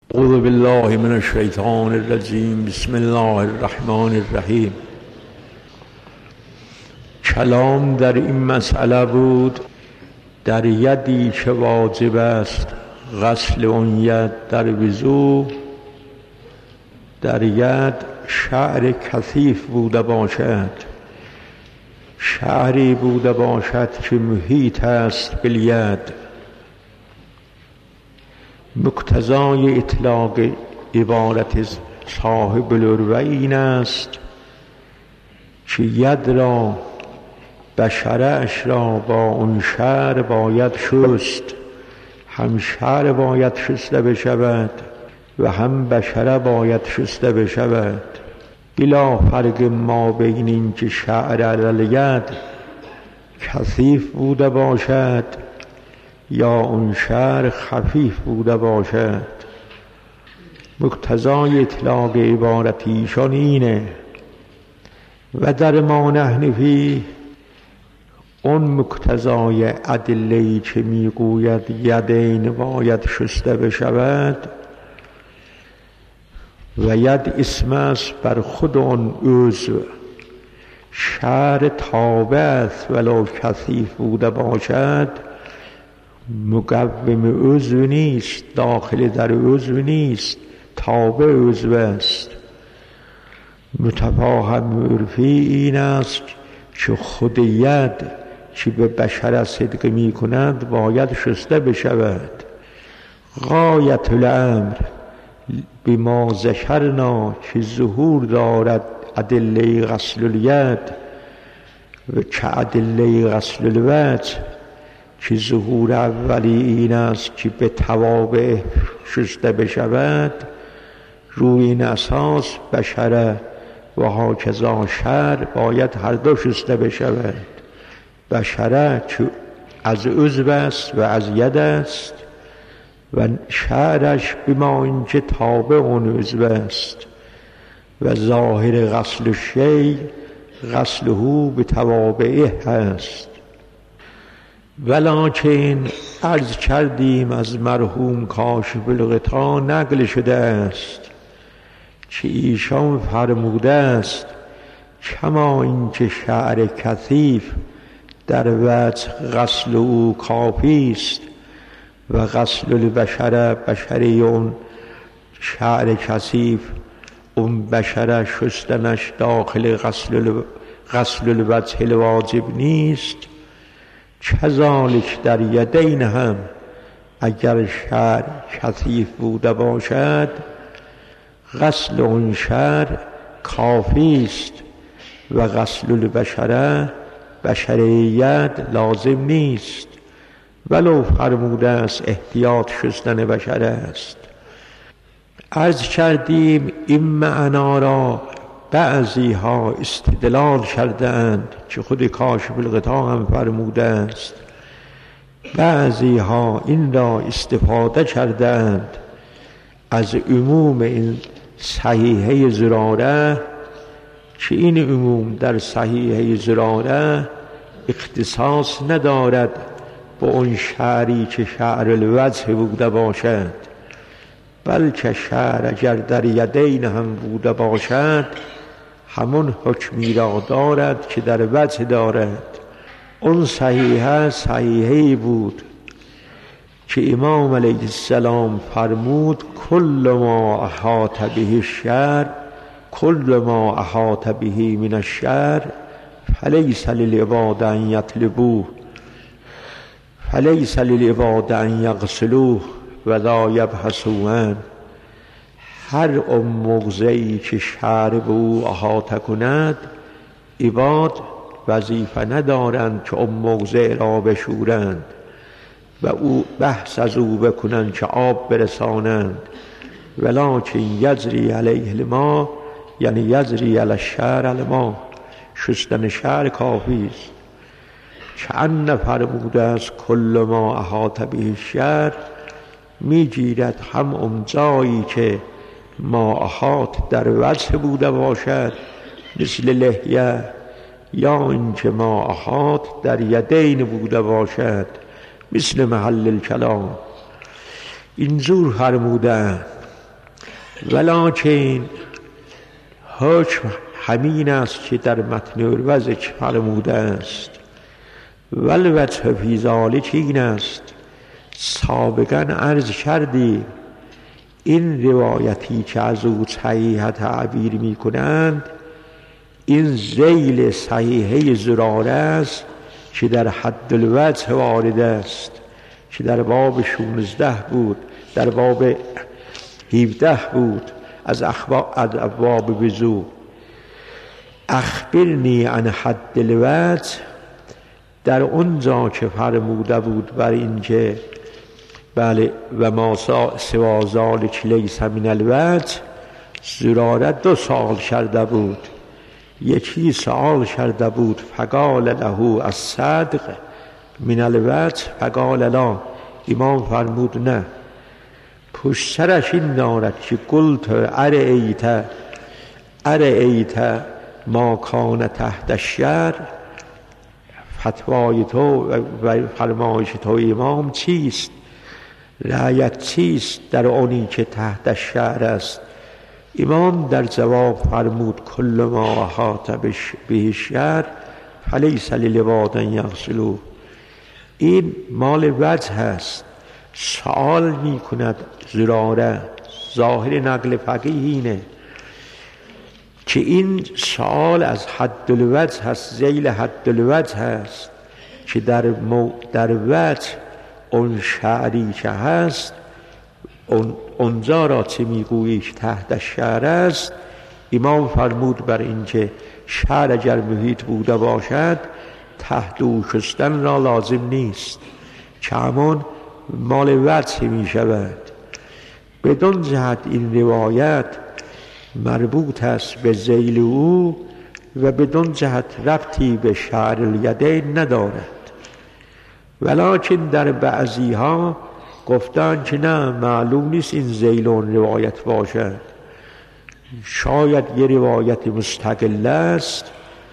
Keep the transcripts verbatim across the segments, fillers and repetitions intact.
اعوذ بالله من الشیطان الرجیم. بسم الله الرحمن الرحیم. کلام در این مسئله بود در یدی که واجب است غسل اون ید در وضو، در ید شعر کثیف بوده باشد، شعری بوده باشد که محیط است بالید. مقتضای اطلاق عبارت صاحب العروة این است که ید را بشره‌اش را با اون شعر باید شست، هم شعر باید شسته بشود و هم بشره باید شسته بشود، بلا فرق ما بین این که شعر علی ید کثیف بوده باشد یا اون شعر خفیف بوده باشد. مقتضای اطلاق عبارت ایشان اینه. و در ما نحن فیه اون مقتضای ادله‌ای که میگوید یدین باید شسته بشود و ید اسم است بر خود اون عضو، شعر تابع است ولو کثیف بوده باشد، مقوم عضو نیست، داخل در عضو نیست، تابع عضو است. متفاهم عرفی این است که خود ید که به بشر صدق می کند باید شسته بشود. غایت الامر بما ذکرنا که ظهور دارد ادله غسل الید و که ادله غسل الوجه که ظهور اولی این است که به توابع شسته بشود. روی این اساس بشره و هاکذا شعر باید هر دو شسته بشود. بشره که از عضو است و از ید است و شعرش بما اینکه تابع اون عضو است و ظاهر غسل الشیء غسله به توابعه هست. ولکن عرض کردیم از مرحوم کاشف الغطا نقل شده است که ایشان فرموده است کما اینکه شعر کثیف در وجه غسل او کافی است و غسل البشره بشری اون شعر کثیف اون بشره شستنش داخل غسل غسل الوجه الواجب نیست، کذالک در یدین هم اگر شعر کثیف بوده باشد غسل اون شعر کافی است و غسل البشره بشریت لازم نیست، ولو فرموده است احتیاط شستن بشره است. عرض کردیم این معنا را بعضی ها استدلال کرده اند که خود کاشف الغطا هم فرموده است، بعضی ها این را استفاده کرده اند از عموم این صحیحه زراره که این عموم در صحیحه زراره اختصاص ندارد با اون شعری که شعر الوجه بوده باشد، بلکه شعر اگر در یدین هم بوده باشد همون حکمی را دارد که در وجه دارد. اون صحیحه صحیحه بود که امام علیه السلام فرمود کل ما احاط به الشعر کل ما احاط به من الشعر فلیس للعباد ان یطلبوه فلیس للعباد ان یغسلوه و لا یبحثوا عنه. هر اون موضعی که شعر به او احاطه کند عباد وظیفه ندارند که اون موضع را بشورند و او بحث از او بکنند که آب برسانند، ولکن یجری علیه الماء یعنی یجری علی الشعر الماء، شستن شعر کافی است. چند فرموده است کل ما احاط به الشعر میگیرد هم اون جایی که ما احاط در وجه بوده باشد مثل لحیه، یا اینکه ما احاط در یدین بوده باشد مثل محل الکلام. اینجور فرمودن ولکن حکم همین است که در متن اروزک فرموده است. والوجه فی ذلک این است، سابقا عرض کردیم این روایتی که از او صحیحه تعبیر می کنند این ذیل صحیحه زراره است که در حد الوجه وارد است، که در باب شانزده بود، در باب هفده بود از ابواب وضو. اخبرنی عن حد الوجه، در اونجا که فرموده بود بر این که بله و ما سوا ذلک لیس من الوجه، زراره دو سال کرده بود. یکی سوال کرده بود فقال له الصدق من الوجه فقال لا، امام فرمود نه. پشت سرش این دارد که قلت ارأیت ارأیت ما کان تحت الشعر، فتوای تو و فرمایش تو امام چیست؟ رأیت چیست در آنی که تحت الشعر است؟ امام در جواب فرمود کل ما احاط به الشعر فلیس للباد ان یغسلوه. این مال وجه است. سوال می کند زراره، ظاهر نقل فقیه اینه که این سوال از حد الوجه هست، ذیل حد الوجه هست که در, مو در وجه اون شعری که هست اون اونجا را چه میگویی که تحت شعر است. امام فرمود بر اینکه شعر اگر محیط بوده باشد تحت او شستن را لازم نیست، که همون مال وجه می شود. بدون جهت این روایت مربوط است به ذیل او و بدون جهت ربطی به شعر الیدین ندارد. ولکن در بعضی ها گفتن که نه معلوم نیست این ذیل اون روایت باشد، شاید یه روایت مستقل است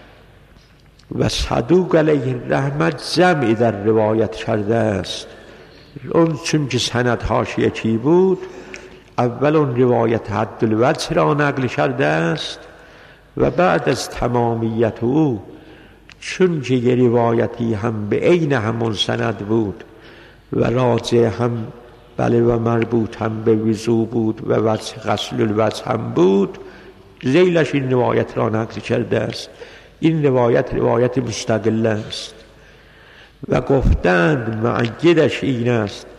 و صدوق علیه الرحمت جمعی در روایت کرده است. اون چون که سند حاشیه چی بود، اول اون روایت حد الوجه را نقل کرده است و بعد از تمامیت او چون که یه روایتی هم به عین همون سند بود و راجع هم بله و مربوط هم به وضو بود و وجه غسل الوجه هم بود، ذیلش این روایت را نقل کرده است. این روایت روایت مستقل است و گفتند معیدش این است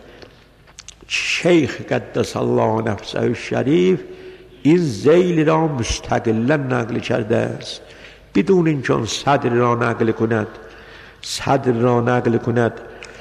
شیخ قدس الله نفسه الشریف این ذیل را مستقلا نقل کرده است، بدون اینکه اون صدر را نقل کند. صدر را نقل کند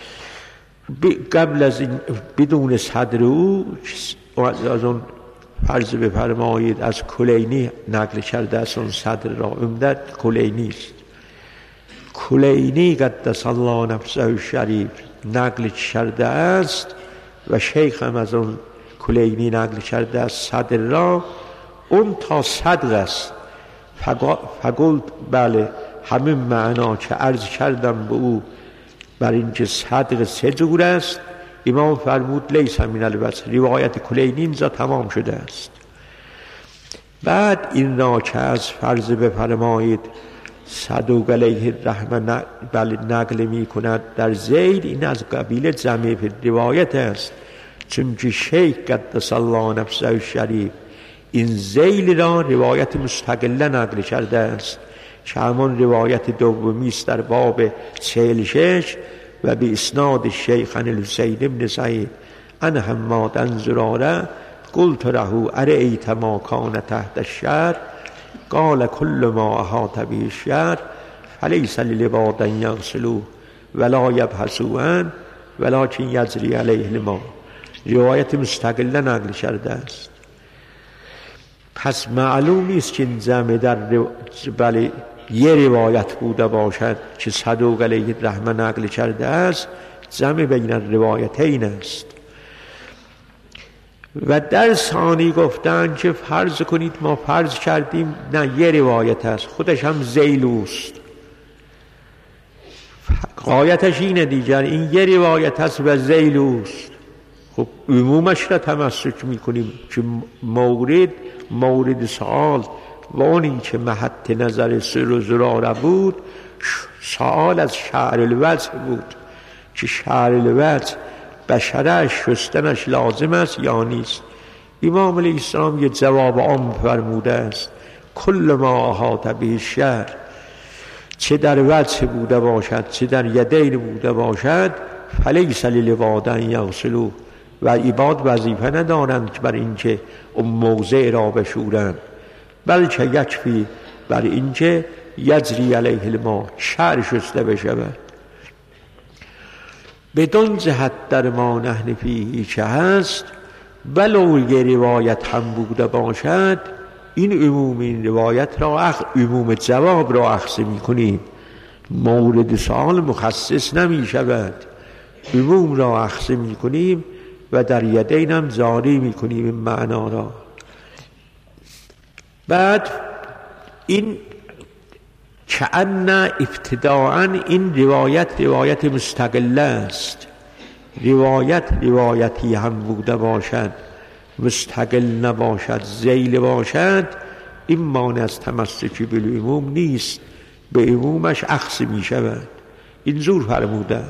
قبل از این بدون صدر او از اون فرض بفرمایید از کلینی نقل کرده است. اون صدر را عمدت کلینی است. کلینی قدس الله نفسه الشریف نقل کرده است و شیخ هم از اون کلینی نقل کرده است صدر را. اون تا صدر است. فقلت بله همین معنا که عرض کردم به او بر اینکه صدر سه جور است. امام فرمود لیس من الوجه، روایت کلینی اینجا تمام شده است. بعد این را که از فرض بفرمایید صدوق علیه الرحمه بله نقل می کند در ذیل، این از قبیل جمع فی روایت است، چون که شیخ قدس الله نفسه الشریف این ذیل را روایت مستقله نقل کرده است که همون روایت دومی است در باب چهل و شش و به اسناد شیخ عن الحسین بن سعید عن حماد عن زراره قلت له ارأیت ما کان تحت الشعر قال کل ما احاط به الشعر فلیس للعباد ان یغسلوه ولا یبحثوا عنه ولکن یجری علیه الماء. روایت مستقله نقل کرده است. پس معلوم نیست که این جمع در رو... بله یه روایت بوده باشد که صدوق علیه الرحمه نقل کرده است، جمع بین الروایتین است. و در ثانی گفتن که فرض کنید ما فرض کردیم نه یه روایت است، خودش هم ذیلوست، غایتش اینه دیگر این یه روایت است و ذیلوست. خب عمومش را تمسک میکنیم که مورد مورد سوال و اونی که محط نظر سر و زراره بود سوال از شعر الوجه بود که شعر الوجه بشرش شستنش لازم است یا نیست. امام علیه السلام یه جواب عام فرموده است کل ما احاط به شعر، چه در وجه بوده باشد چه در یدین بوده باشد فلیس للعباد ان یغسلوه، و عباد وظیفه ندارند بر اینکه اون موضع را بشورند، بلکه یکفی بر اینکه یجری علیه الماء شعر شسته بشود. بدون جهت در ما نحن فیه که هست ولو یه روایت هم بوده باشد این عموم این روایت را اخ... عموم جواب را اخذ می کنیم، مورد سوال مخصص نمی شود، عموم را اخذ می کنیم و در یدین هم جاری می کنیم این معنا را. بعد این کأن ابتداءً این روایت روایت مستقله است، روایت روایتی هم بوده باشد مستقل نباشد ذیل باشد این مانع از تمسک بالعموم نیست، به عمومش اخذ می شود. این زور فرموده.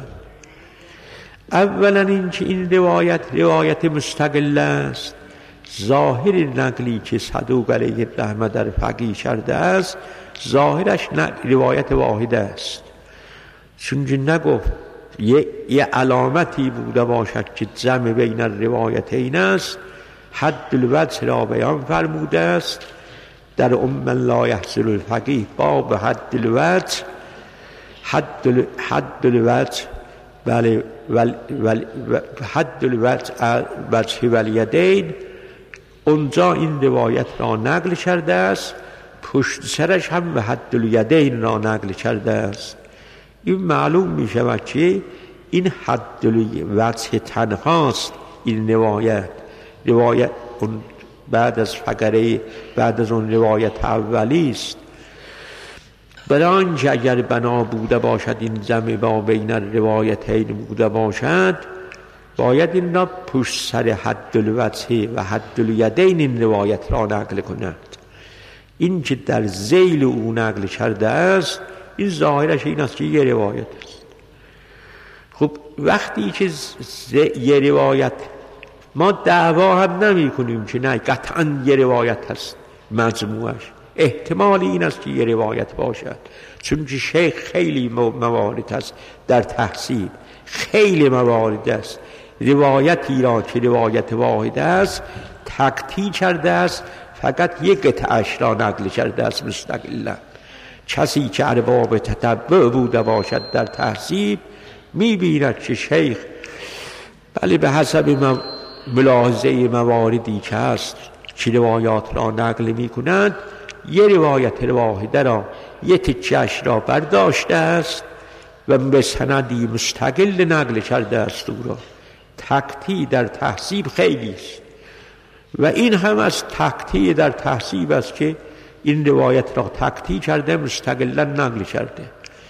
اولا این که این روایت روایت مستقل است، ظاهر نقلی که صدوق علیه الرحمه در فقیه کرده است ظاهرش روایت واحد است، چون نگفت یه, یه علامتی بوده باشد که جمع بین الروایتین است، حد الوجه را بیان فرموده است در ام لا یحصل الفقیه باب حد الوجه حد حد الوجه بله ول ول حد الوجه وجه والیدین، اونجا این روایت را نقل کرده است، پشت سرش هم به حد الیدین را نقل کرده است. این معلوم می شود که این حد الوجه تنهاست. این روایت روایت اون بعد از فقره بعد از اون روایت اولی است. برای آنکه اگر بنا بوده باشد این جمع با بین روایتین بوده باشد باید این را پشت سر حد الوجه و حد الیدین این روایت را نقل کند. این که در ذیل او نقل کرده است این ظاهرش این است که یه روایت است. خب وقتی که یه روایت ما دعوا هم نمی کنیم که نه قطعا یه روایت هست مجموعش، احتمال این است که یه روایت باشد، چون که شیخ خیلی موارد است در تحصیل، خیلی موارد است روایتی را که روایت واحد است تقطیع کرده است، فقط یک قطعش را نقل کرده است مستقلا. کسی که ارباب تتبع بوده باشد در تحصیل می‌بیند که شیخ بله به حسب ملاحظه مواردی که هست که روایات را نقل می‌کند یه روایت واحده را یه تکه‌اش را برداشته است و به سندی مستقل نقل کرده است. او را تقطیع در تحصیل خیلی است و این هم از تقطیع در تحصیل است که این روایت را تقطیع کرده مستقلا نقل کرده.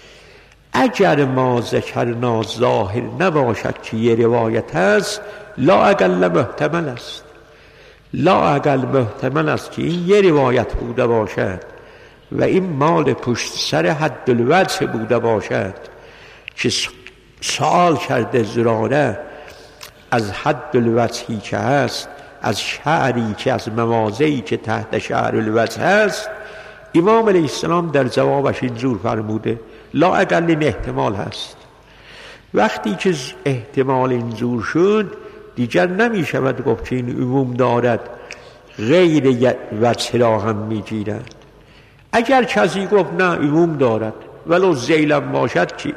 اگر ما ذکرنا ظاهر نباشد که یه روایت است لا اقل محتمل است، لا اقل محتمل است که این یه روایت بوده باشد و این مال پشت سر حد الوجه بوده باشد که سوال کرده زراره از حد الوجهی که هست، از شعری که از مواضعی که تحت شعر الوجه هست. امام علیه السلام در جوابش اینجور فرموده لا اقل این احتمال هست. وقتی که احتمال اینجور شد دیگر نمی شود گفت که این عموم دارد غیر وجه را هم می گیرد. اگر کسی گفت نه عموم دارد ولو ذیلم باشد که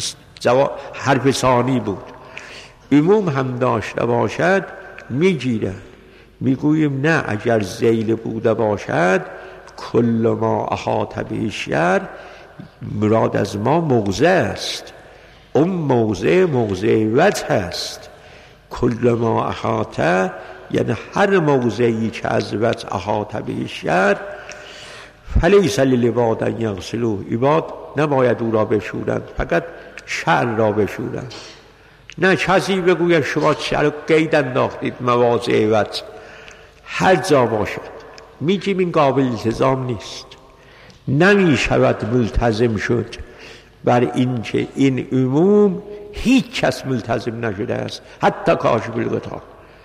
حرف ثانی بود، عموم هم داشته باشد می گیرد. می گوییم نه اگر ذیل بوده باشد کل ما احاط به شعر مراد از ما موضع است، اون موضع موضع وجه است. کل ما احاط یعنی هر موضعی که از وجه احاط به شعر فلیس للعباد ان یغسلوه، عباد نباید او را بشورند، فقط شعر را بشورند. نه کسی بگوید شما چرا قید انداختید مواضع وجه، هر جا باشد میگیم این قابل التزام نیست، نمی شود ملتزم شد بر این که این عموم هیچ کس ملتزم نشده است، حتی کاشف الغطا.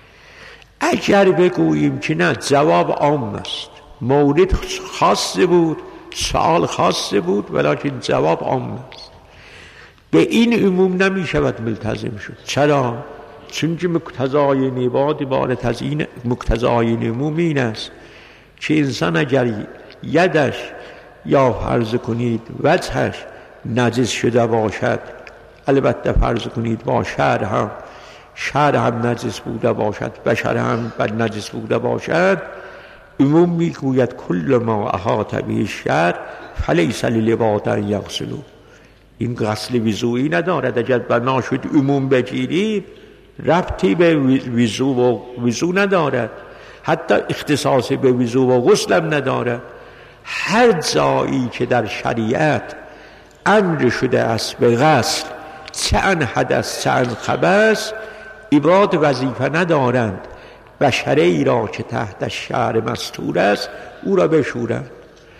اگر بگوییم که نه جواب عام است، مورد خاص بود، سوال خاص بود، ولیکن جواب عام است، به این عموم نمی شود ملتزم شد. چرا؟ چون که مقتضای نباد عبارت از این، مقتضای عموم این است که انسان اگر یدش یا فرض کنید وجهش نجس شده باشد، البته فرض کنید با شعر هم شعر هم نجس بوده باشد، بشر هم بر نجس بوده باشد، عموم میگوید کل ما احاط به شعر فلیس للباد ان یغسلوا. این غسل وضوئی ندارد. اگر بنا شد عموم بگیرید ربطی به وضو و وضو ندارد، حتی اختصاصی به وضو و غسل هم ندارد. هر جایی که در شریعت امر شده است به غسل، چه ان حدث چه ان خبث، عباد وظیفه ندارند بشره ای را که تحت شعر مستور است او را بشورند.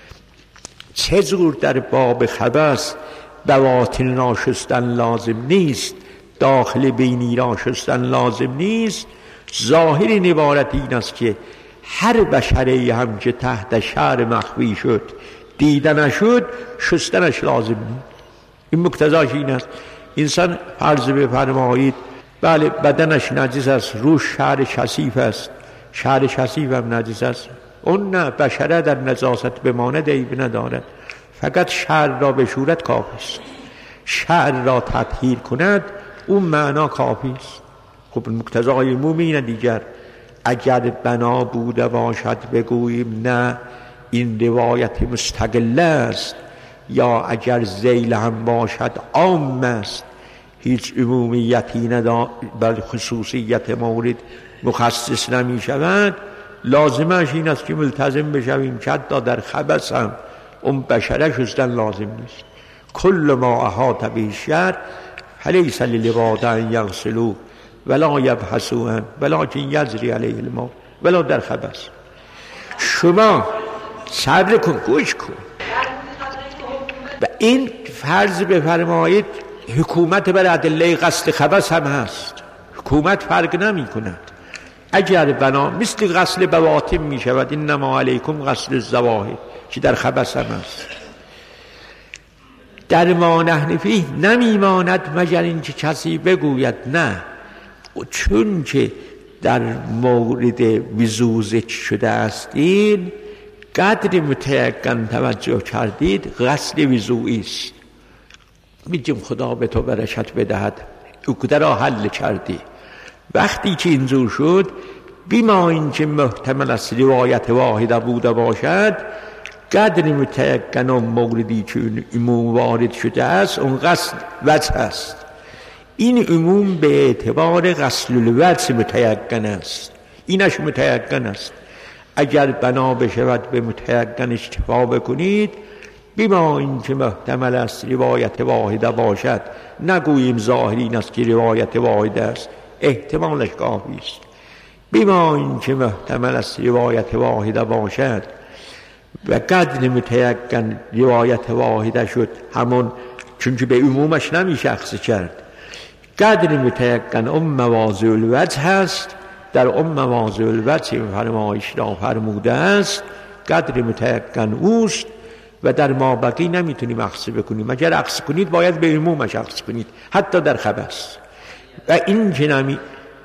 چه جور در باب خبث بواطن را شستن لازم نیست، داخل بینی را شستن لازم نیست، ظاهر این عبارت این است که هر بشره هم که تحت شعر مخفی شد دیده نشد شستنش لازم نیست. این مقتضاش این است. انسان فرض بفرمایید بله بدنش نجس است، روش شعر کثیف است، شعر کثیف هم نجس است، اون نه، بشره در نجاست بماند عیب ندارد، فقط شعر را بشورت کافی است، شعر را تطهیر کند اون معنا کافی است. خب مقتضای عموم اینه دیگر. اگر بنا بوده باشد بگوییم نه این روایت مستقل است، یا اگر ذیل هم باشد عام است، هیچ عمومیتی ندارد بل خصوصیت مورد مخصص نمی شود، لازمش این است که ملتزم بشویم که حتی در خبث هم اون بشره شستن لازم نیست. کل ما احاط به شعر فلیس للباد ان یغسلوا ولا یبحثوا عنه ولکن یجری علیه الماء ولا در خبث. شما صبر کن، گوش کن. و این فرض بفرمایید حکومت بر ادله غسل خبث هم هست، حکومت فرق نمی کند. اگر بنا مثل غسل بواطن می شود، انما علیکم غسل الظواهر که در خبث هم هست، در ما نحن فیه نمی ماند مگر اینکه کسی بگوید نه چون که در مورد وضو ذکر شده است این قدر متیقن توجه کردید غسل وضوئی است، میگیم خدا به تو برکت بدهد، عقده را حل کردی. وقتی که اینجور شد بیما این که محتمل است روایت واحده بوده باشد، قدر متیقن و موردی که عموم وارد شده است اون غسل وجه است. این عموم به اعتبار غسل الوجه متیقن است، اینش متیقن است. اگر بنا بشود به متیقن اکتفا بکنید، بیما این که محتمل است روایت واحده باشد، نگوییم ظاهر این است که روایت واحده است، احتمالش کافی است. بیما این که محتمل است روایت واحده باشد و قدر متیقن روایت واحده شد، همون چون که به عمومش نمیشه اخذ کرد، قدر متیقن ام مواضع الوجه هست، در ام مواضع الوجه فرمایش را فرموده است قدر متیقن اوست و در ما بقی نمیتونیم اخذ بکنیم. اگر اخذ کنید باید به عمومش اخذ کنید، حتی در خبث. و این که نمی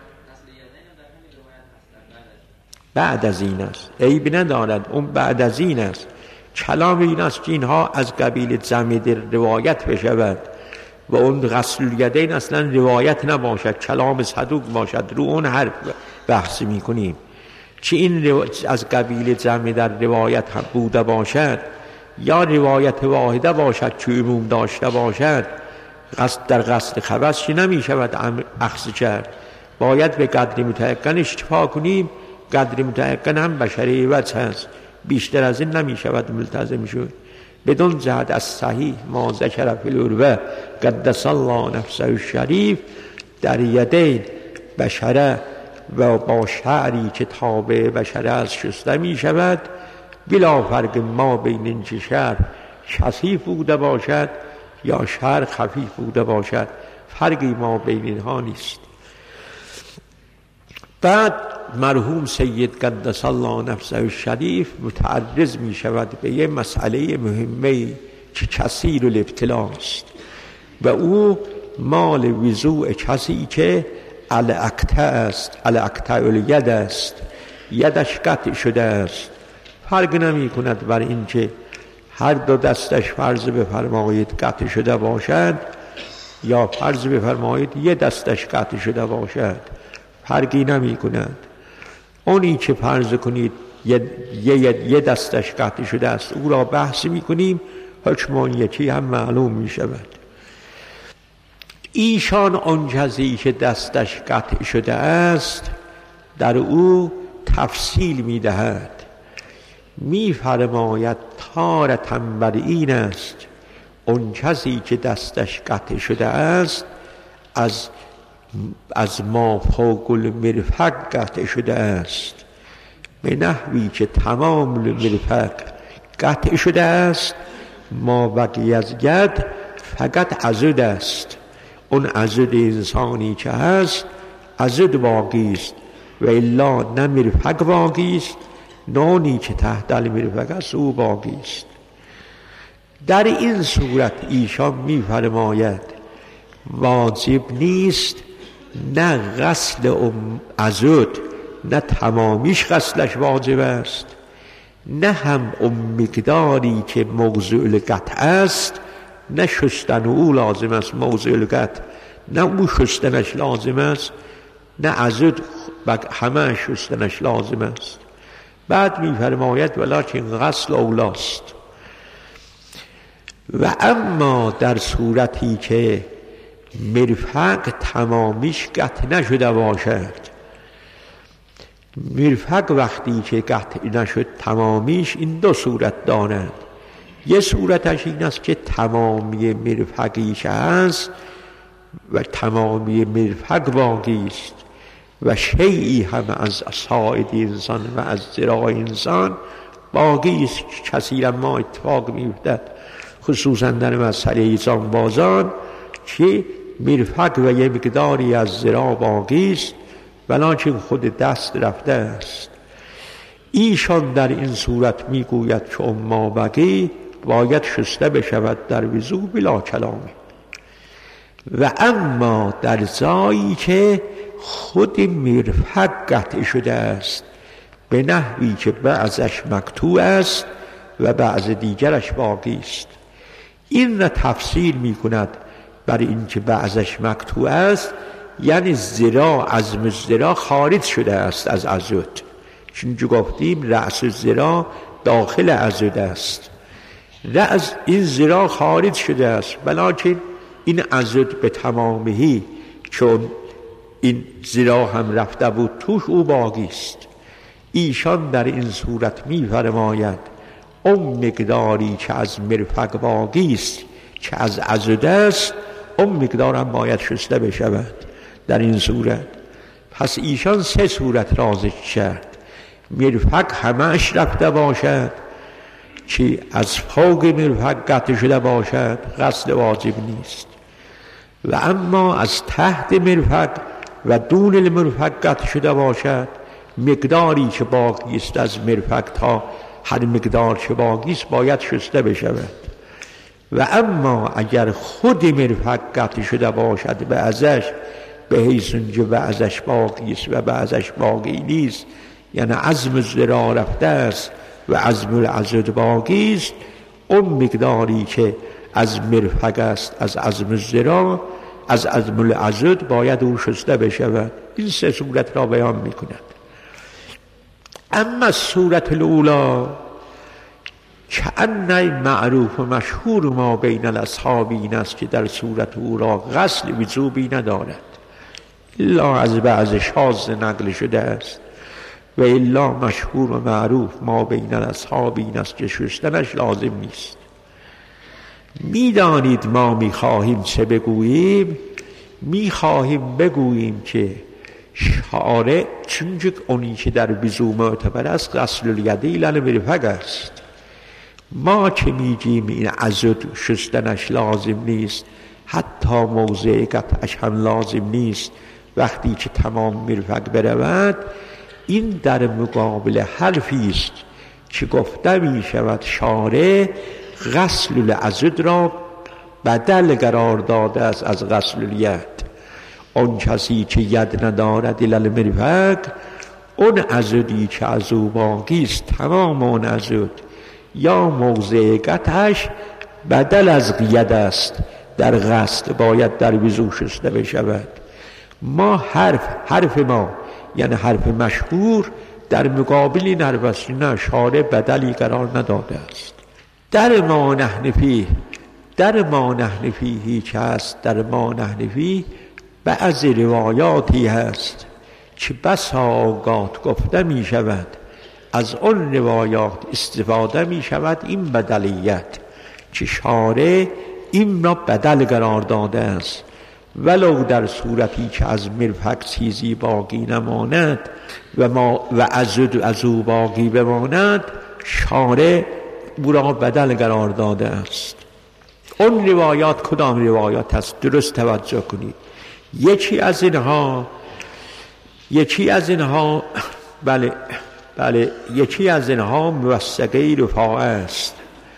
بعد از این است، عیب ندارد، اون بعد از این است. کلام این است که اینها از قبیل جمع در روایت بشود و اون غسل الیدین اصلا روایت نباشد، کلام صدوق باشد، رو اون حرف بحث می کنیم. چه این از قبیل جمع در روایت هم بوده باشد یا روایت واحده باشد که عموم داشته باشد، در غسل خبث چی نمی شود اخذ کرد، باید به قدر متیقن اشتفا کنیم. قدر متیقن هم بشری وجه هست، بیشتر از این نمی شود ملتزم شد. بدون جهت از صحیح ما ذکر فی العروة قدس الله نفسه الشریف در یدین بشره و با شعری که تابع بشره از شسته می شود، بلا فرق ما بین این چه شعر کثیف بوده باشد یا شعر خفیف بوده باشد، فرقی ما بین اینها نیست. بعد مرحوم سید قدس الله نفسه الشریف متعرض می شود به یه مسئله مهمه که کثیر الابتلا است و او مال وضوء کسی که الاقطع است، الاقطع الید است، یدش قطع شده است. فرق نمی کند بر این که هر دو دستش فرض بفرمایید قطع شده باشد یا فرض بفرمایید یه دستش قطع شده باشد، فرقی نمی کند. اونی که فرض کنید یه, یه, یه دستش قطع شده است او را بحث می کنیم، حکم یکی هم معلوم می شود. ایشان آن کسی که دستش قطع شده است در او تفصیل می دهد، می فرماید تارة بر این است اون کسی که دستش قطع شده است از از ما فوق المرفق قطع شده است، به نحوی که تمام المرفق قطع شده است، ما بقی از ید فقط عضد است. اون عضد انسانی که هست عضد باقی است و الا نه مرفق باقی است نه اونی که تحت المرفق است او باقی است. در این صورت ایشان می فرماید واجب نیست نه غسل ام عضد، نه تمامیش غسلش واجب است، نه هم اون مقداری که موضوع القطع است نه شستن او لازم است، موضوع القطع نه او شستنش لازم است، نه عضد همه شستنش لازم است. بعد می فرماید ولکن غسل اولاست. و اما در صورتی که مرفق تمامیش قطع نشده باشد، مرفق وقتی که قطع نشد تمامیش این دو صورت دارد. یه صورتش این است که تمامی مرفقیش هست و تمامی مرفق باقی است و شیئی هم از ساعد انسان و از ذراع انسان باقی است. کثیرا ما اتفاق می‌افتد خصوصا در مسئله جانبازان که مرفق و یه مقداری از ذراع باقی است ولکن خود دست رفته است. ایشان در این صورت میگوید که ما بقی باید شسته بشود در وضو بلا کلامه. و اما در جایی که خود مرفق قطع شده است به نحوی که بعضش مقطوع است و بعض دیگرش باقی است، این را تفسیر می کند بر این که بعضش مقطوع است، یعنی ذراع عظم الذراع خارج شده است از عضد، چون گفتیم رأس الذراع داخل عضد است، رأس این ذراع خارج شده است ولکن این عضد به تمامهی چون این ذراع هم رفته بود توش او باقی است. ایشان در این صورت می فرماید اون مقداری که از مرفق باقی است که از عضد است اون مقدار هم باید شسته بشود در این صورت. پس ایشان سه صورت رازش کرد: مرفق همش رفته باشد که از فوق مرفق قطع شده باشد غسل واجب نیست، و اما از تحت مرفق و دون المرفق قطع شده باشد مقداری که باقی است از مرفق تا هر مقدار که باقی است باید شسته بشود. و اما اگر خود مرفق قطع شده باشد به ازش به حیث اونجا به ازش باقی است و به ازش باقی نیست، یعنی عظم الذراع رفته است و عظم العضد باقی است، اون مقداری که از مرفق است از عظم الذراع از عظم العضد باید او شسته بشود. این سه صورت را بیان می کند. اما صورت الاولا کأن معروف و مشهور ما بین الاصحاب این است که در صورت او را غسل وجوبی ندارد الا از بعض شاذ نقل شده است، و الا مشهور و معروف ما بین الاصحاب این است که شستنش لازم نیست. میدانید ما میخواهیم چه بگوییم؟ میخواهیم بگوییم که شارع چونچه اونی که در وضو معتبر است غسل الیدین الی المرفق است. ما که میگیم این عضد شستنش لازم نیست، حتی موضع قطعش هم لازم نیست وقتی که تمام مرفق برود، این در مقابل حرفی است که گفته می شود شارع غسل العضد را بدل قرار داده است از غسل الید. اون کسی که ید ندارد الی المرفق، اون عضدی که از او باقی است، تمام اون عضد یا موضع قطعش بدل از ید است، در غسل باید در وضو شسته بشود. ما حرف حرف ما یعنی حرف مشهور در مقابل این حرف است، نه شارع بدلی قرار نداده است. در ما نحن فیه، در ما نحن فیه که هست، در ما نحن فیه بعضی روایاتی هست که بس آگات گفته می شود، از اون روایات استفاده می شود این بدلیت که شارع این را بدل قرار داده است، ولو در صورتی که از مرفق چیزی باقی نماند و ما و عضد از او باقی بماند، شارع او را بدل قرار داده است. اون روایات کدام روایات است؟ درست توجه کنید. یکی از اینها یکی از اینها بله بله یکی از اینها موثقه رفاعه است.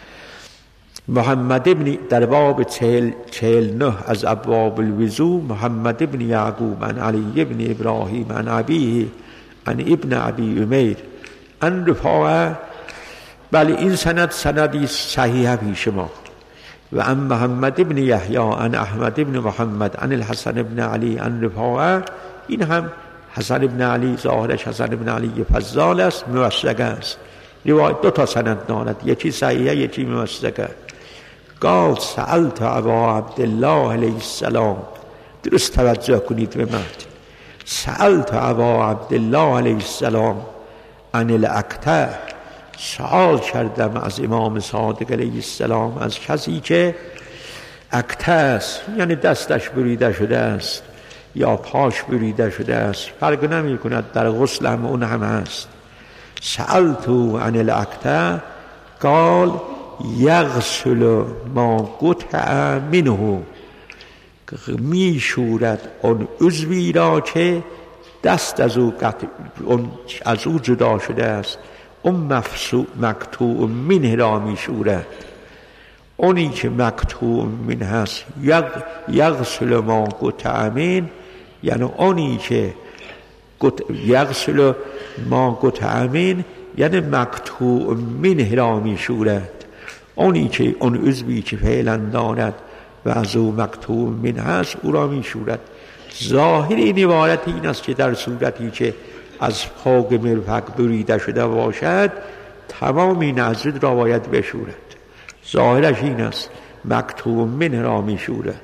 محمد ابن در باب چهل, چهل نه از ابواب الوضو، محمد ابن یعقوب عن علی ابن ابراهیم عن ابیه عن ابن ابی امیر عن رفاعه. بله این سند سندی صحیح پیش ما. و عن محمد ابن یحیی عن احمد ابن محمد عن الحسن ابن علی عن رفاعه، این هم حسن ابن علی ظاهرش حسن ابن علی فضال است، موثق است. روایت دو تا سند دارد، یکی صحیحه یکی موثقه. قال سألت ابا عبدالله علیه السلام، درست توجه کنید به من، سألت ابا عبدالله علیه السلام عن الاکتع، سوال کردم از امام صادق علیه السلام از کسی که اکتع است، یعنی دستش بریده شده است یا پاش بریده شده است، فرق نمی کند، در غسل هم اون هم هست. سألتو عن الاکتع قال یغسل ما قطع منه، می شورد اون عضوی را که دست از او قطع اون از او جدا شده است، اون مفسوع مقطوع منه را می شورد. اونی که مقطوع من هست یغسل ما قطع من، یعنی اونی که یغسل ما قطع من یعنی مقطوع منه را می شورد. اونی که اون عضوی که فعلا دارد و از او مقطوع من هست او را می شورد. ظاهر این عبارت این است که در صورتی که از فوق مرفق بریده شده باشد، تمام این عضد را باید بشورد. ظاهرش این است، مقطوع من را می شورد.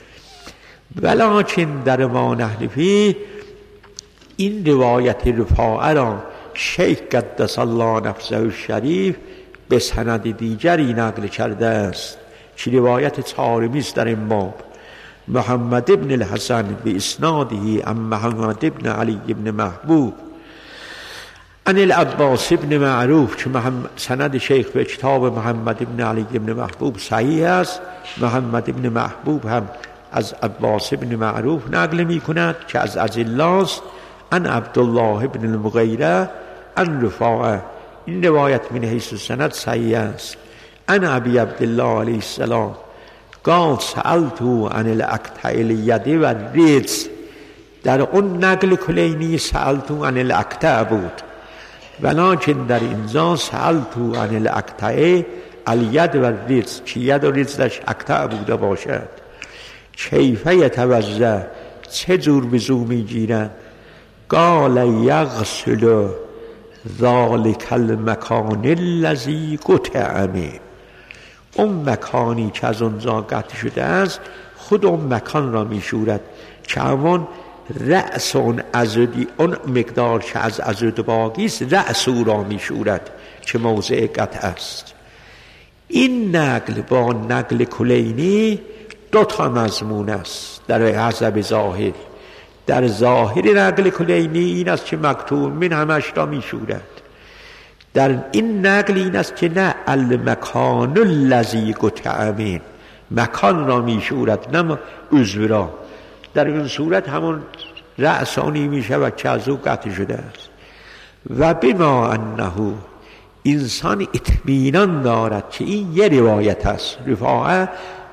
ولکن در ما نحن فیه، این روایت رفاعه را شیخ قدس الله نفسه الشریف به سند دیگری نقل کرده است که روایت چهارمی است در این باب. محمد ابن الحسن به اسناده عن محمد ابن علی ابن محبوب عن العباس ابن معروف، که سند شیخ به کتاب محمد ابن علی ابن محبوب صحیح است. محمد ابن محبوب هم از عباس ابن معروف نقل می کند که از عزیلاست، عن عبدالله ابن المغیره عن رفاعه. این روایت من حیث سند صحیح است. عن ابی عبدالله علیه السلام قال سألتو عن الاکتع الید و الرجز، در اون نقل کلینی سألتو عن الاکتع بود، ولکن در اینجا سألتو عن الاکتع الید و الرجز، که ید و رجزش اکتع بوده باشد. کیف یتوضا، چه جور وضو میگیرند؟ قال یغسل ذلک المکان الذی قطع منه، اون مکانی که از اونجا قطع شده است خود اون مکان را میشورد، که همون رأس اون عضدی، اون مقدار که از عضد باقی است رأس او را میشورد که موضع قطع است. این نقل با نقل کلینی دو تا مضمون است در حسب ظاهر. در ظاهر نقل کلینی این است که مکتوب من همش را می شورد. در این نقل این است که نه المکان الذی قطع من، مکان را می شورد نه عضو را. در این صورت همون رأسانی می شود که از او قطع شده است. و بما انه انسان اطمینان دارد که این یه روایت است، رفاعه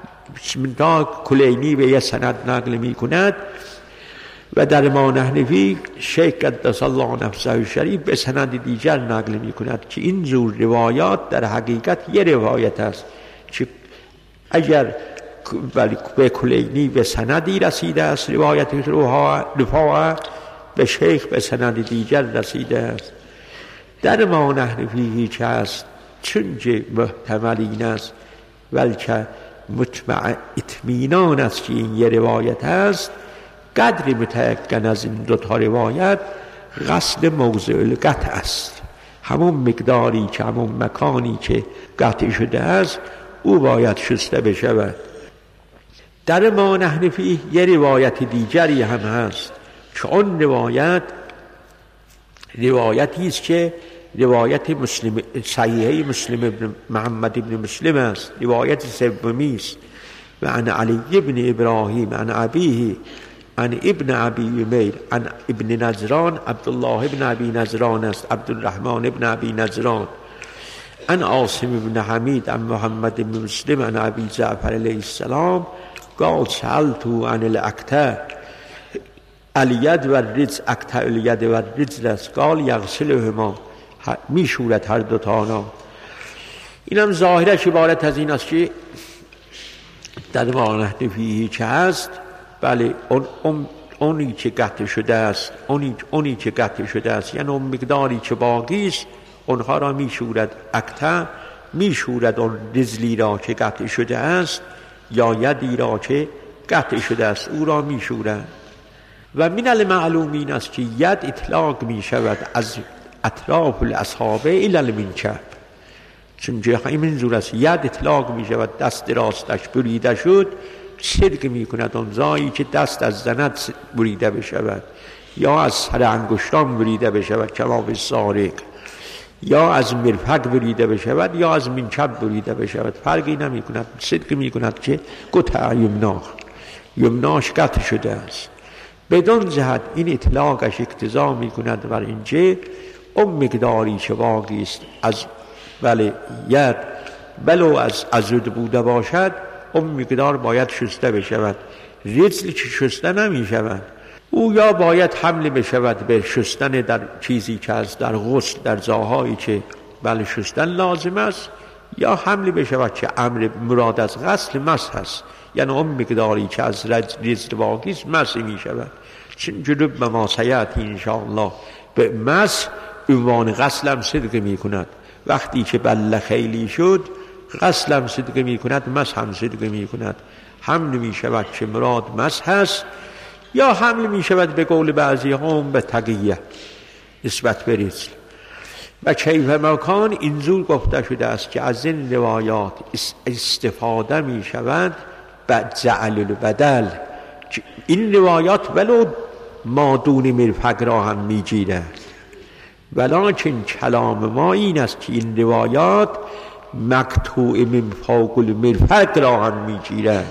تا کلینی به یه سند نقل می کند و در ما نحنفی شیخ قدس الله نفسه شریف به سند دیگر نقل می کند که این زور روایات در حقیقت یه روایت است که اگر به کلینی به سندی رسیده است روایت رفاعه، به شیخ به سند دیگر رسیده است. در ما نحنفی هیچ است چون که محتمل این است بلکه مطمع اطمینان است که این یه روایت است. قدر متیقن از این دو تا روایت غسل موضع القطع است، همون مقداری که همون مکانی که قطع شده است او باید شسته بشود. در ما نحنفی یه روایت دیگری هم هست که اون روایت روایتی است که روایت مسلم صحیحه مسلم ابن محمد ابن مسلم است، روایت سومی است. و عن علی ابن ابراهیم عن ابیه عن ابن ابی امیر عن ابن نجران، عبدالله ابن ابی نجران است، عبدالرحمن ابن ابی نجران، عن عاصم ابن حمید عن محمد ابن مسلم عن ابی جعفر علیه السلام قال سألتو عن الاقطع الید و الرجل، اقطع الید و الرجل است، قال یغسلهما، می شورد هر دوتا آنها. این هم ظاهرش عبارت از این است که در ما نحنفی چه هست، بله اون اون اونی که قطع شده است، اونی اونی که قطع شده است یعنی اون مقداری که باقی است اونها را می شورد اقطع، می شورد اون رجلی را که قطع شده است یا یدی را که قطع شده است او را می شورد. و من المعلوم این است که ید اطلاق می شود از اطراف الاصابع الی المنکب، چون جای منظور است ید اطلاق می شود دست راستش بریده شد، صدق می کند اون جایی که دست از زند بریده بشود یا از سر انگشتان بریده بشود کما به سارق، یا از مرفق بریده بشود یا از منکب بریده بشود، فرقی نمی کند. صدق می کند که قطع یمنا، یمناش قطع شده است. بدون جهت این اطلاقش اقتضا می کند بر اینجا اون مقداری که باقی است از بله ید بلو از ازود بوده باشد اون مقدار باید شسته بشود. رجل که شسته نمی شود او یا باید حمل بشود به شستن در چیزی که از در غسل در جاهایی که بله شستن لازم است، یا حمل بشود که امر مراد از غسل مسح است، یعنی اون مقداری که از رجل باقی است مسح می شود. چون جلوب ما سیعتی انشاءالله به مسح عنوان غسل هم صدق می کند. وقتی که بله خیلی شد غسل هم صدق می کند، مسح هم صدق می کند. حمل می شود که مراد مسح است، یا حمل می شود به قول بعضی هم به تقیه نسبت به رجل. و کیف مکان اینجور گفته شده است که از این روایات استفاده می شود به جعل البدل. این روایات ولو مادون مرفق را هم می گیرد، ولیکن کلام ما این است که این روایات مقطوع من فوق المرفق را هم می گیرد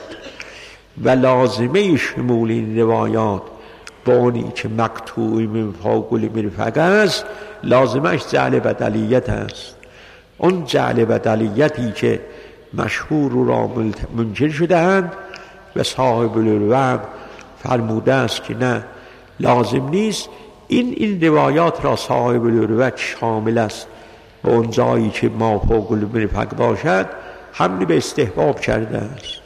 و لازمه شمول این روایات با اونی که مقطوع من فوق المرفق است لازمش جعل بدلیت است. اون جعل بدلیتی که مشهور را منکر شده اند و صاحب الروم فرموده است که نه لازم نیست، این این روایات را صاحب الروم شامل است و اون جایی که ما فوق المرفق باشد حمل به استحباب کرده است.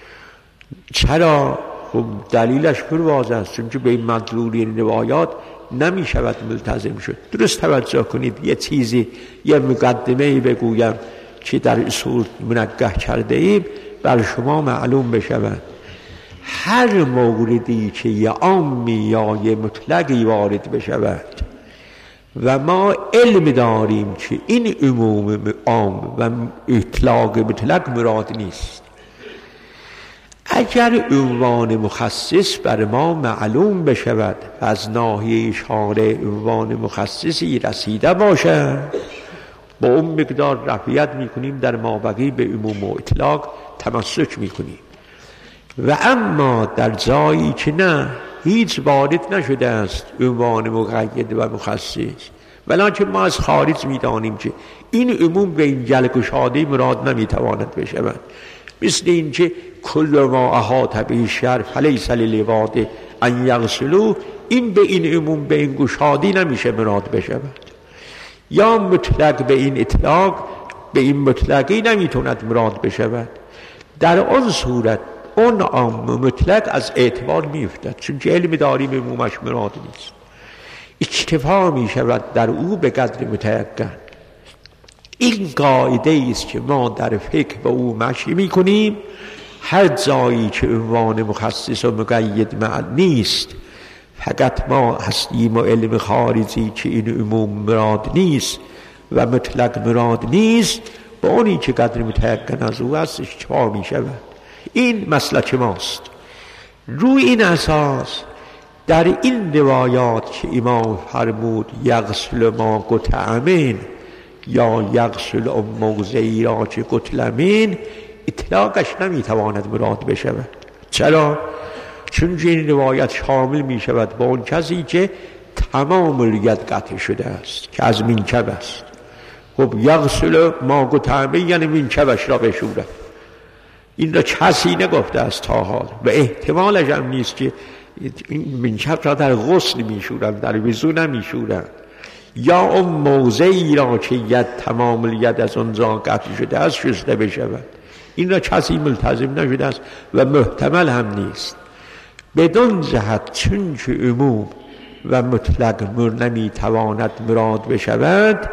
چرا؟ خب دلیلش پرواضح است، چون که به این مدلولی این روایات نمی شود ملتزم شد. درست توجه کنید یه چیزی یه مقدمه‌ای بگویم که در اصول منگه کرده ایم بر شما معلوم بشود. هر موردی که یه عامی یا یه مطلقی وارد بشود و ما علم داریم که این عموم عام و اطلاق مطلق مراد نیست، اگر عنوان مخصص بر ما معلوم بشود و از ناحیه شارع عنوان مخصصی رسیده باشد، با اون مقدار رفعیت میکنیم، در مابقی به عموم و اطلاق تمسک میکنیم. و اما در جایی که نه، هیچ وارد نشده است عنوان مقید و مخصص، ولکن ما از خارج میدانیم که این عموم به این جل گشاده مراد نمیتواند بشود، مثل این که کل ما احاط به شر فلیس للعباد ان یغسلوا، این به این عموم به این گشادی نمیشه مراد بشود. یا مطلق به این اطلاق به این مطلقی نمیتوند مراد بشود. در آن صورت اون عام مطلق از اعتبار میفتد، چون که علم داریم عمومش مراد نیست، اکتفا میشود در او به قدر متیقن. این قاعده است که ما در فقه به او مشی میکنیم. هر جایی که عنوان مخصص و مقید معل نیست، فقط ما هستیم و علم خارجی که این عموم مراد نیست و مطلق مراد نیست، با اونی که قدر متیقن از او هست اکتفا میشود. این مسلک ماست. روی این اساس در این روایات که امام فرمود یغسل ما قطعمین یا یغسل ام موضعی را که قتلمین، اطلاقش نمیتواند مراد بشود. چرا؟ چون این روایت شامل میشود با اون کسی که تمام الید قطع شده است، که از منکب است. خب یغسل ما قطعمین یعنی منکبش را بشورد. این را کسی نگفته است تا حال و احتمالش هم نیست که این منکب را در غسل میشورند، در وضو نمیشورند. یا اون موضعی را که ید تمام الید از اونجا قطع شده است شسته بشود، این را کسی ملتزم نشده است و محتمل هم نیست. بدون جهت چون که عموم و مطلق مر نمیتواند مراد بشود،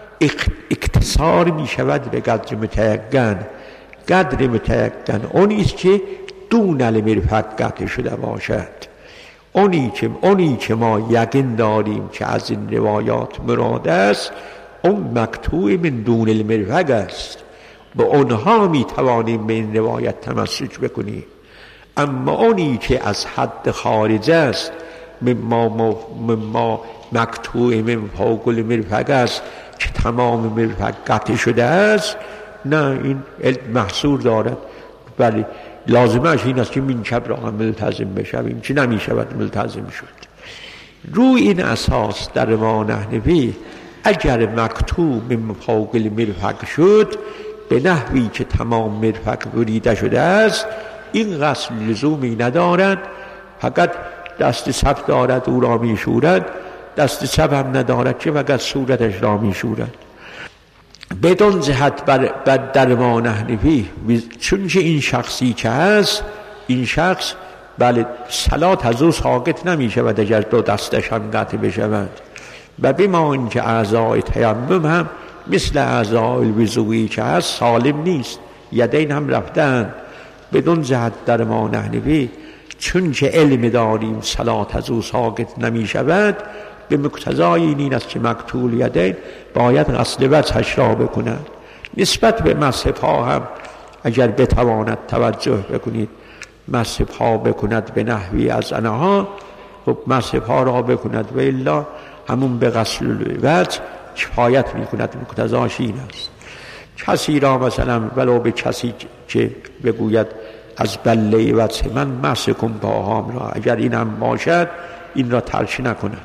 اقتصار میشود به قدر متیقن. قدر متیقن اونی است که دون المرفق قطع شده باشد. اونی که اونی که ما یقین داریم که از این روایات مراد است، اون مقطوع من دون المرفق است. با اونها می توانیم به این روایت تمسک بکنیم. اما اونی که از حد خارج است، مما مما مقطوع من فوق المرفق است که تمام مرفق قطع شده است، نه، این محصور دارد. ولی لازمش این است که منکب را هم ملتزم بشویم، چه نمی شود ملتزم شد. روی این اساس در روان نحوی اگر مقطوع من فوق المرفق شد به نحوی که تمام مرفق بریده شده است، این غسل لزومی ندارد، فقط دست چپ دارد او را می شورد، دست چپ هم ندارد که فقط صورتش را می شورد. بدون جهت بر, بر در ما نحنفی، چون که این شخصی که هست، این شخص بله صلات از او ساقط نمی شود اگر دو دستش هم قطع بشود. و بما اینکه اعضای تیمم هم مثل اعضای الوضوئی که هست سالم نیست، یدین هم رفتن. بدون جهت در ما نحنفی، چون که علم داریم صلات از او ساقط نمی شود، به مقتضای این است که مقتول یدین باید غسل وجهش را بکند. نسبت به مسح پا هم اگر بتواند توجه بکنید، مسح پا بکند به نحوی از انها، خب مسح پا را بکند و الا همون به غسل وجه کفایت میکند. مقتضاش این است. کسی را مثلا ولو به کسی که بگوید از بله وجه من مسح کن پاهام را، اگر این هم باشد این را ترک نکند،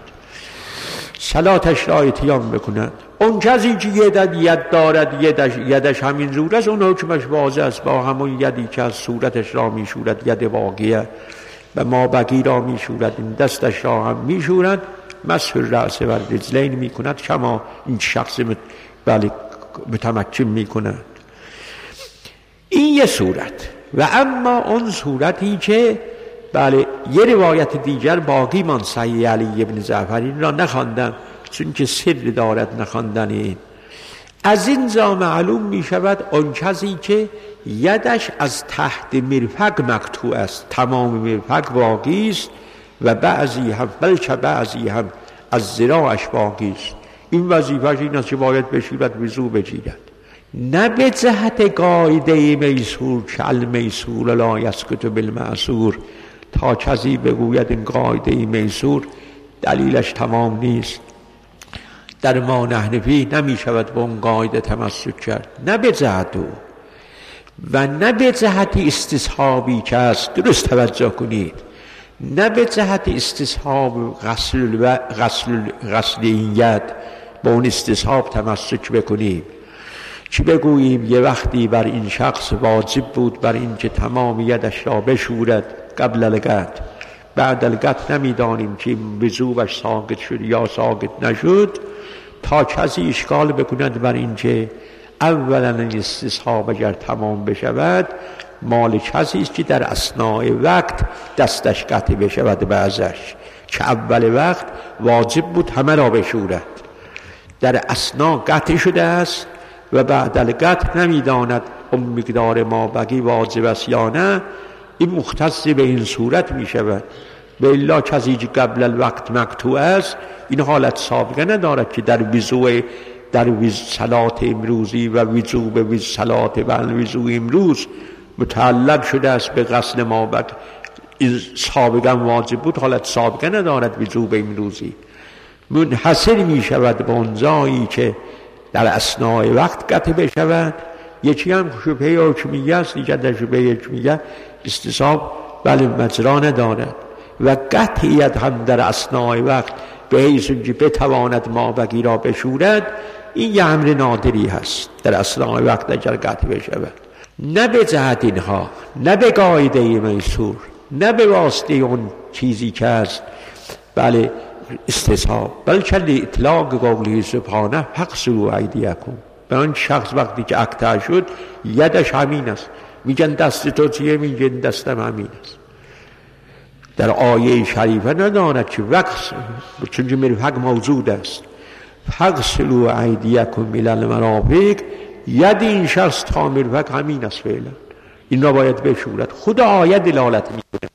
صلاتش را اتیام بکند. اون کسی که ید ید دارد، یدش, یدش همین زور است، اون حکمش واضح است، با همون یدی که از صورتش را می شورد، ید واقعه و ما بقی را می شورد، این دستش را هم می شورد. مسح رأس و رجلین می کند کما این شخص بله متمکن می کند. این یه صورت. و اما اون صورتی که بله یه روایت دیگر باقی من صحیح علی ابن جعفر، این را نخواندم چون که سر دارد نخواندن این. از این جا معلوم می شود اون کسی که یدش از تحت مرفق مقطوع است، تمام مرفق باقی است و بعضی هم بلکه بعضی هم از ذراعش باقی است، این وظیفه‌اش این است که باید بشورد وضو بگیرد. نه به جهت قاعده میسور که المیسور لا یسکت بالمعسور، تا کسی بگوید این قاعده میسور دلیلش تمام نیست. در ما نحنفی نمی شود به اون قاعده تمسک کرد، نه به جهت او و نه به جهت استصحابی که است. درست توجه کنید، نه به جهت استصحاب غسل و غسل غسلیت با اون استصحاب تمسک بکنیم چی بگوییم یه وقتی بر این شخص واجب بود بر این که تمام یدش را بشورد قبل القط، بعد القط نمیدانیم که وضوءش ساقط شد یا ساقط نشد، تا کسی اشکال بکند بر این که اولا استصحاب اگر تمام بشود مال کسی است که در اثناء وقت دستش قطع بشود بعضش، که اول وقت واجب بود همه را بشورد، در اثناء قطع شده است و بعد القطع نمیداند اون مقدار ما بقی واجب است یا نه، این مختص به این صورت می شود. به الا کسی که قبل الوقت مقطوع است این حالت سابقه ندارد که در وضوء در وضوء صلات امروزی و وضوء به وضوء صلات و وضوء امروز متعلق شده است به غسل ما بقی، این سابقا واجب بود، حالت سابقه ندارد وضوء به امروزی، منحصر می شود به اون جایی که در اثناء وقت قطع بشود. یکی هم شبهه حکمیه است، دیگر در شبهه حکمیه استصحاب بله مجرا ندارد و قطعیت هم در اثناء وقت به حیث که بتواند ما بقی را بشورد، این یه امر نادری هست در اثناء وقت اگر قطع بشود. نه به جهت اینها، نه به قاعده میسور، نه به واسطه اون چیزی که هست بله استصحاب، بلکه اطلاق قوله سبحانه فاغسلوا ایدیکم، به آن شخص وقتی که اقطع شد یدش همین است، میگن دست تو چیه؟ میگن دستم همین است. در آیه شریفه نداند که وقت چون که مرفق موجود است، فاغسلوا ایدیکم الی المرافق، ید این شخص تا مرفق همین است فعلا، این را باید بشورد. خود آیه دلالت میکنه.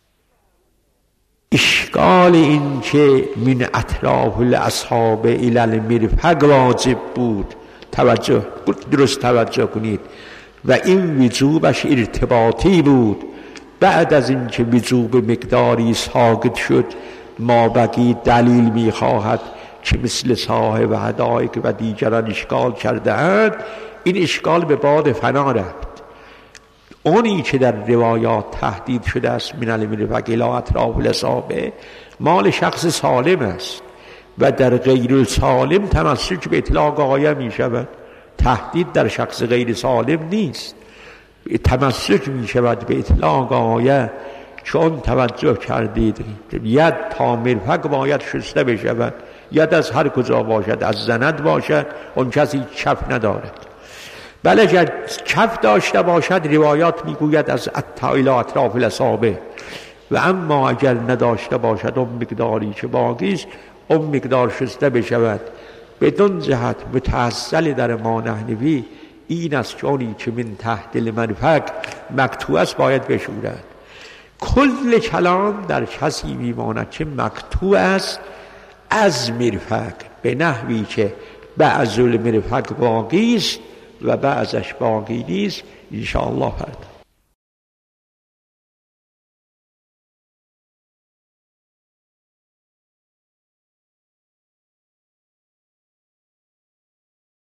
اشکال این که من اطراف الاصحاب الی المرفق واجب بود، توجه درست توجه کنید، و این وجوبش ارتباطی بود، بعد از این که وجوب مقداری ساقط شد ما بقی دلیل میخواهد که مثل صاحب حدائق و دیگران اشکال کرده اند، این اشکال به باد فنا رفت. اونی که در روایات تهدید شده است من المرفق الی اطراف الاصحاب مال شخص سالم است و در غیر سالم تمسک به اطلاق آیه می شود. تهدید در شخص غیر سالم نیست، تمسک می شود به اطلاق آیه. چون توجه کردید ید تا مرفق باید شسته بشود، ید از هر کجا باشد، از زند باشد، اون کسی کف ندارد. بله اگر کف داشته باشد روایات میگوید از الی اطراف الاصابع، و اما اگر نداشته باشد اون مقداری که باقی است اون مقدار شسته بشود. بدون جهت متأصل در ما نحنفی این است که اونی که من تحت المرفق مقطوع است باید بشورد. کل کلام در کسی میماند که مقطوع است از مرفق به نحوی که بعض المرفق باقی است و بعضش باقی نیست. انشاءالله فردا